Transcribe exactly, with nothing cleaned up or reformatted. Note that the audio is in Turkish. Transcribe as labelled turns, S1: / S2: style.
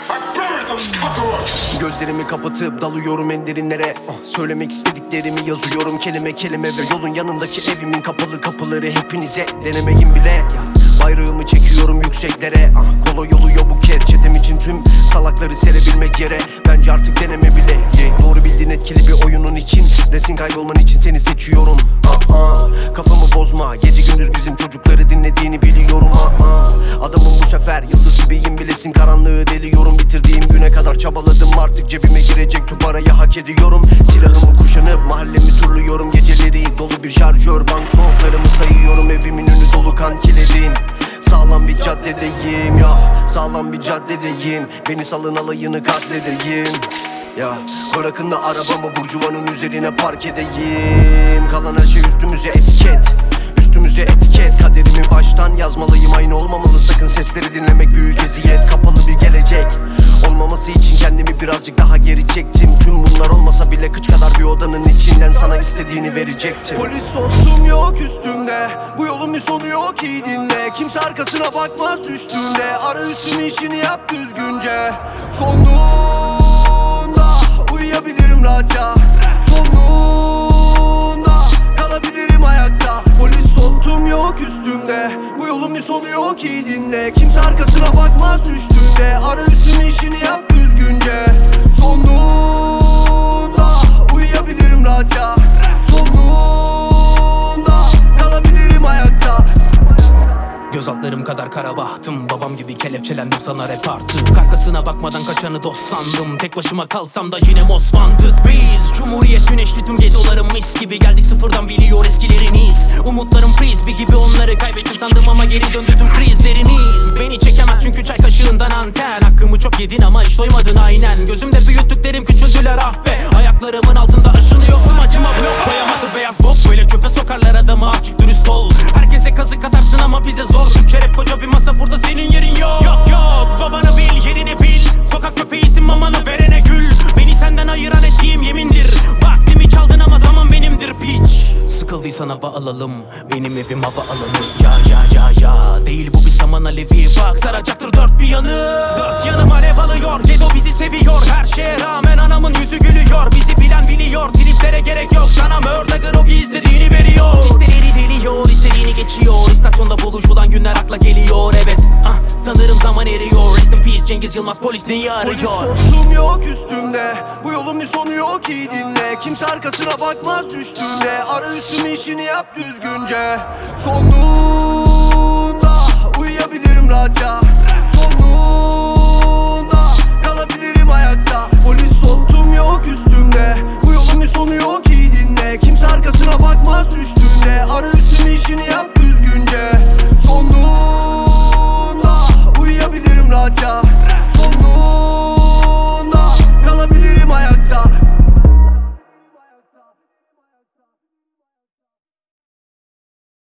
S1: Gözlerimi kapatıp dalıyorum en derinlere. ah, Söylemek istediklerimi yazıyorum kelime kelime. Ve yolun yanındaki evimin kapalı kapıları hepinize denemeyin bile. Bayrağımı çekiyorum yükseklere. ah, Kolay oluyor bu kez çetem için tüm salakları serebilmek yere. Bence artık deneme bile. yeah. Doğru bildiğin etkili bir oyunun için. Resin kaybolman için seni seçiyorum. ah, ah. Kafamı bozma, gece gündüz bizim çocukları dinlediğini biliyorum. ah, ah. Adamım bu sefer, yıldız gibiyim bilesin. Karanlığı deliyorum, bitirdiğim güne kadar çabaladım. Artık cebime girecek tüm parayı hak ediyorum. Silahımı kuşanıp mahallemi turluyorum. Geceleri dolu bir şarjör, banknotlarımı sayıyorum. Evimin önü dolu kan kilerim. Sağlam bir caddedeyim ya, sağlam bir caddedeyim. Beni salın alayını katledeyim. Ya bırakın da arabamı burjuvanın üzerine park edeyim. Kalan her şey üstümüze etiket, üstümüze etiket. Kaderimi baştan yazmalıyım, aynı olmamalı. Sakın sesleri dinlemek büyük eziyet. Kapalı bir gelecek olmaması için kendimi birazcık daha geri çektim. Tüm bunlar olmasa bile kıç kadar bir odanın içinden sana istediğini verecektim. Polis olsun yok üstümde, bu yolun bir sonu yok, iyi dinle. Kimse arkasına bakmaz düştüğünde. Ara üstümü işini yap düzgünce. Sonunda uyuyabilirim rahatça. Sonunda kalabilirim ayakta. Polis oltum yok üstümde, bu yolun bir sonu yok, iyi dinle. Kimse arkasına bakmaz düştüğünde. Ara üstümü işini yap düzgünce. Sonunda uyuyabilirim rahatça. Sonunda kalabilirim ayakta.
S2: Göz altlarım kadar kara bahtım. Babam gibi kelepçelendim sana rap artık. Arkasına bakmadan kaçanı dost sandım. Tek başıma kalsam da yine Mosman'dık biz. Cumhuriyet güneşli tüm getolarım mis gibi. Geldik sıfırdan biliyor eskileriniz. Umutlarım frisbee gibi, onları kaybettim sandım ama geri döndü tüm krizleriniz. Beni çekemez çünkü çay kaşığından anten. Hakkımı çok yedin ama hiç doymadın aynen. Gözümde büyüttüklerim küçüldüler ah be. Ayaklarımın altında aşınıyor smacıma blok. Koyamadı beyaz bok, böyle çöpe sokarlar adamı, azıcık dürüst ol. Herkese kazık atarsın ama bize zor. Şeref koca bir masa, burada senin yerin yok. Yok yok, babanı bil, yerini bil. Sokak köpeğisin, mamanı verene gül. Beni senden ayıran ettiğim yemindir. Vaktimi çaldın ama zaman benimdir piç. Sıkıldıysan hava alalım, benim evim hava alanı. Ya ya ya ya, değil bu bir saman alevi. Bak saracaktır dört bir yanı. Dört yanım alev alıyor, Gedo bizi seviyor. Her şeye rağmen anamın yüzü gülüyor. Bizi bilen biliyor, triplere gerek yok. Sana mörder o istediğini veriyor. İstediğini deliyor, istediğini geçiyor. İstasyonda buluşulan günler akla geliyor, evet. ah, Sanırım zaman eriyor. Rest in peace Cengiz Yılmaz, polis neyi arıyor?
S1: Polis oltum yok üstümde, bu yolun bir sonu yok, iyi dinle. Kimse arkasına bakmaz düştüğünde. Ara üstümü işini yap düzgünce. Sonunda uyuyabilirim rahatça.